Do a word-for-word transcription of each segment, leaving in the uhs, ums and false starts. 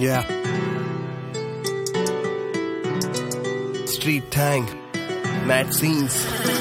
Yeah. Street tang, mad scenes.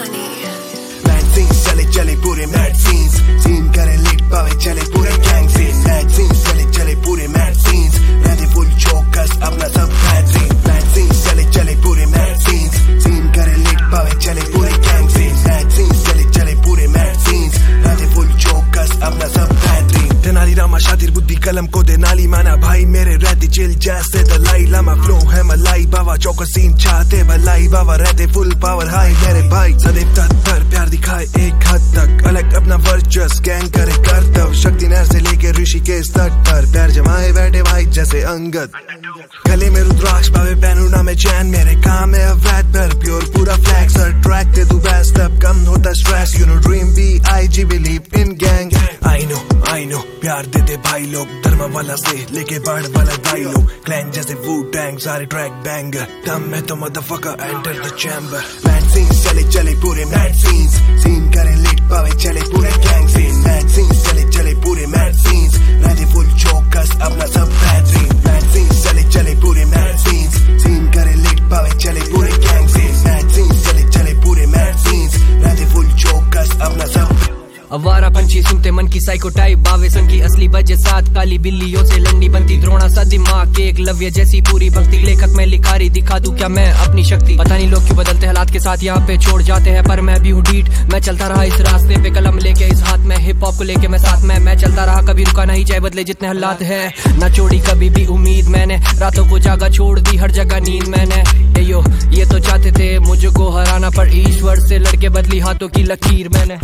Mad scenes चले चले पूरे mad scenes. Scene करे lit पावे चले पूरे gang scene. Mad scenes चले चले पूरे mad scenes. रहते full chocus अपना सब bad scene. Mad scenes चले चले पूरे mad scenes. Scene करे lit पावे चले पूरे gang scene. Mad scenes चले चले पूरे mad scenes. रहते full chocus अपना सब bad scene. तेनाली रामा शातिर बुद्धि कलम को दे नाली माना भाई मेरे रहती चिल जैसे दलाई लामा फ्लो है मलाई बाबा चौकर सीन चाहते भलाई बाबा रहते फुल पावर हाई मेरे भाई सदैव तत्पर प्यार दिखाए एक हद तक अलग अपना वर्चस गैंग करे कर्तव्य शक्ति नहर से लेके ऋषिकेश तक पर प्यार जमाए बैठे भाई जैसे अंगद गले में रुद्राक्ष पावे पहनूना में चैन मेरे काम है अवैध पर प्योर पूरा फ्लैग सर ट्रैक दे तू बेस्ट अब कम होता stress you know dream B I G believe in gang I know I know प्यार देते भाई लोग धर्म वाला से लेके बाढ़ वाला भाई लोग क्लैन जैसे वू टैंग सारे ट्रैक बैंगर दम में तो motherfucker enter the chamber mad scenes चले चले पूरे मैड सीन्स सीन करे लिट पावे चले पूरे गैंग सीन मैड सीन्स चले चले पूरे मैड सीन्स रहते फुल चौकस अपना सब बैड सीन मैड सीन्स चले चले पूरे मैड सीन्स सीन करे लिट पावे चले पूरे गैंग सीन मैड सीन्स चले चले पूरे मैड सीन्स रहते फुल चौकस अपना सब अवारा पंछी सुनते मन की साइको टाइप बावे सन की असली बजे साथ काली बिल्लियों से लंडी बनती द्रोणा सा दिमाग के एक लव्य जैसी पूरी भक्ति लेखक में लिखारी दिखा दूं क्या मैं अपनी शक्ति पता नहीं लोग क्यों बदलते हालात के साथ यहाँ पे छोड़ जाते हैं पर मैं भी हूँ डीट मैं चलता रहा इस रास्ते पे कलम लेके इस हाथ में हिप हॉप को लेके मैं साथ में मैं चलता रहा कभी रुका नहीं चाहे बदले जितने हालात है न छोड़ी कभी भी उम्मीद मैंने रातों को जागा छोड़ दी हर जगह नींद मैंने यो ये तो चाहते थे मुझको हराना पर ईश्वर से लड़के बदली हाथों की लकीर मैंने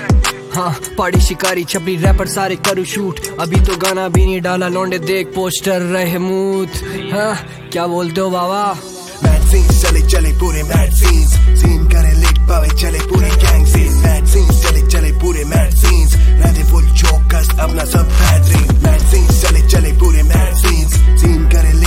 हाँ पाड़ी शिकारी छपरी रैपर सारे करूँ शूट अभी तो गाना भी नहीं डाला लौंडे देख पोस्टर रहे मूत हाँ क्या बोलते हो बाबा मैड सीन्स चले चले पूरे मैड सीन्स सीन करे लिट पावे चले पूरे गैंग सीन मैड सीन्स चले चले पूरे मैड सीन्स रहते फुल चौकस अपना सब बैड सीन मैड सीन्स चले चले पूरे मैड सीन्स सीन करे